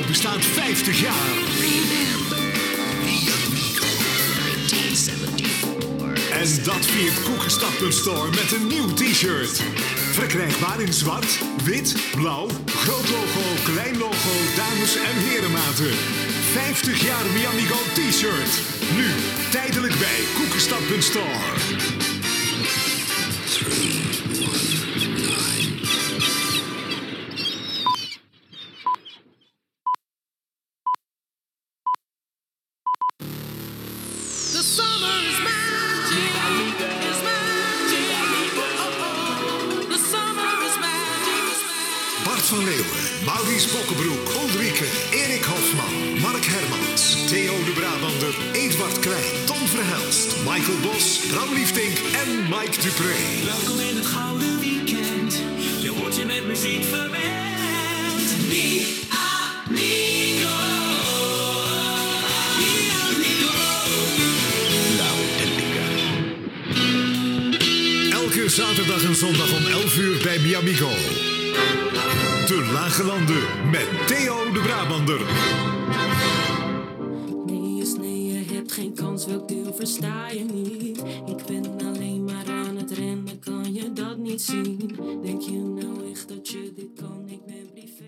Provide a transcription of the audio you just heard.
bestaat 50 jaar. En dat viert Koekenstad.store met een nieuw t-shirt. Verkrijgbaar in zwart, wit, blauw, groot logo, klein logo, dames- en herenmaten. 50 jaar Miamigo t-shirt. Nu tijdelijk bij Koekenstad.store. 319. The summer is magic. It's magic. The summer is magic. Bart van Leeuwen, Maurice Bokkenbroek, Ulrike, Erik Hofman, Mark Hermans, Theo de Brabander, Edward Klein, Tom Verhelst, Michael Bos, Bram Liefdink en Mike Dupré. Welkom in het gouden weekend. Je wordt je met muziek verwend. Miamigo. Elke zaterdag en zondag om 11 uur bij Miamigo. De Lage Landen met Theo de Brabander. Nee is nee, je hebt geen kans, welk deel versta je niet? Ik ben alleen maar aan het rennen, kan je dat niet zien? Denk je nou echt dat je dit kan? Ik ben privé.